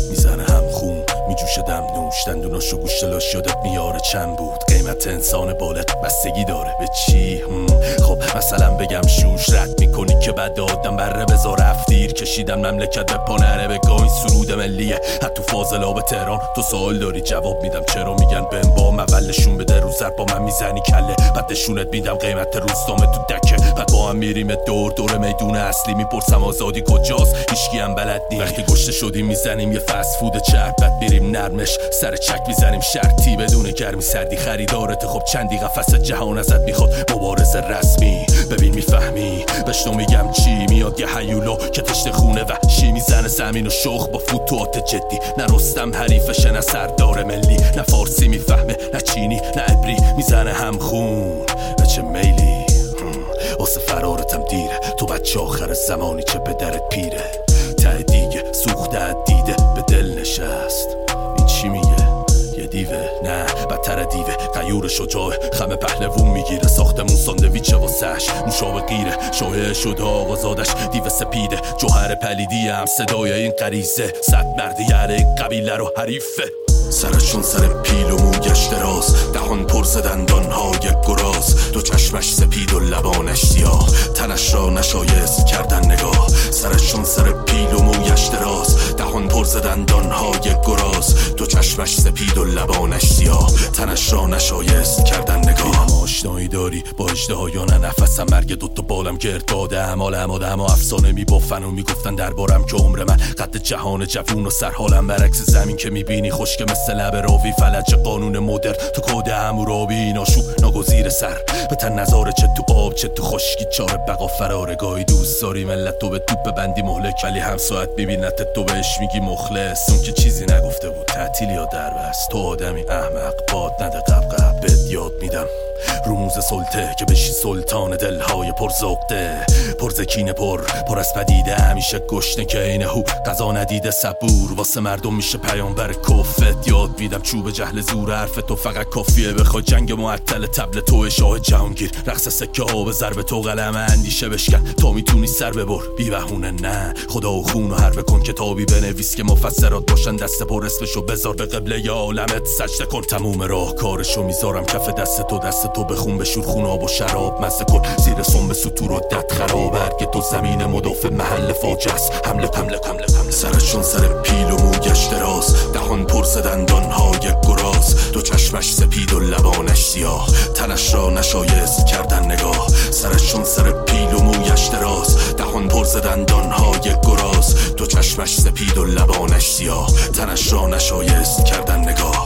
میزنه هم خون میجوشه دم نوش دندوناشو گوشتلاش یادت میاره چند بود قیمت انسان بالغ بستگی داره به چی؟ خب مثلا بگم شوش رد میکنی که بعد آدم بره بذار رفتیر کشیدن مملکت به پا نره بگاه این سرود ملیه حتی فاضلاب تهران تو سوال داری جواب میدم چرا میگن بهم با اولشون بده رو زرد با من میزنی کله بعد نشونت میدم قیمت روستامه تو دکه بعد با هم میریم دور میدون اصلی میپرسم آزادی کجاست هیچکی هم بلد نی وقتی گشته شدیم میزنیم یه فست فود چرب بعد میریم نرمش سر چک میزنیم شرطی بدون گرمی سردی خریدارت خب چندی قفس جهان ازت میخواد مبارزه رسمی ببین میفهمی بشنو میگم چی میاد یه هیولا که تشت خونه وحشی میزنه زمین و شخ با فوتوات جدی نه رستم حریفشه نه سردار ملی نه فارسی میفهمه نه چینی نه عبری میزنه هم خون به چه میلی واسه فرارتم دیره تو بچه آخر زمانی که به درت پیره ته دیگه سوخته دیده به دل نشست این چی میگه یه دیوه نه بدتر دیوه غیور شجاعه خمه پهلوون میگیره ساختمون ساندویچه واسش نوشابه غیره شایعه شده آقازادش دیو سپیده جوهر پلیدی هم صدای این غریزه صد مردی یاره این قبیله رو حریفه سرشون سر پیل و مویش دراز دهان پر ز دندانهای گراز دو چشمش سپید و لبانش سیاه تنش را نشایست کردن نگاه سرشون سر پیل و مویش دراز دهان پر ز دندانهای گراز دو چشمش سپید و لبانش سیاه تنش را نشایست کردن نگاه آشنایی داری با اژدهایان نفسم مرگ دوتا بالم گرد داده اعمال آدم و افسانه میبافن و میگفتن دربارم که عمر من قد جهان جوون و سرحالم برعکس زمین که میبینی خشک مثل لب راوی فلج قانون مدر تو کود حمورابی ناشوب ناگزیر سر به تن نظاره چه تو آب چه تو خشکی چاره بقا فراره گاهی دوست داری ملت تو به توپ بندی مهلک ولی هم ساعت میبینت تو بهش میگی مخلص اون که چیزی نگفته بود تعطیل یا دربست تو آدمی احمق باد نده قبقب بد یاد میدم روموز سلطه که بشی سلطان دلهای پرزقده پرزکینه پر از پدیده همیشه گشنه که اینه هو قضا ندیده صبور واسه مردم میشه پیامبر کفت یاد میدم چوب جهل زور حرف تو فقط کافیه بخواد جنگ معطل تبل تو شاه جهانگیر رقص سکه آب ضرب تو قلم اندیشه بشکن تا میتونی سر ببر بی بهونه نه خدا و خون و حرف کن کتابی بنویس که مفسرات باشن دست پر اسمشو بذار به قبله یا عالمت سجده کن تموم راه کارشو میذارم کف دست تو بخون بشور خون آب و شراب مزه کن زیر سنب سطور و دد خراب برگ تو زمین مدافع محل فاجعه است حمله سرشون سر پیل و مویش دراز دهان پر ز دندانهای گراز دو چشمش سپید و لبانش سیاه تنش را نشایست کردن نگاه سرشون سر پیل و مویش دراز دهان پر ز دندانهای گراز دو چشمش سپید و لبانش سیاه تنش را نشایست کردن نگاه